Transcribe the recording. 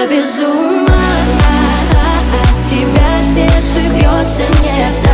без ума. От тебя сердце бьется не в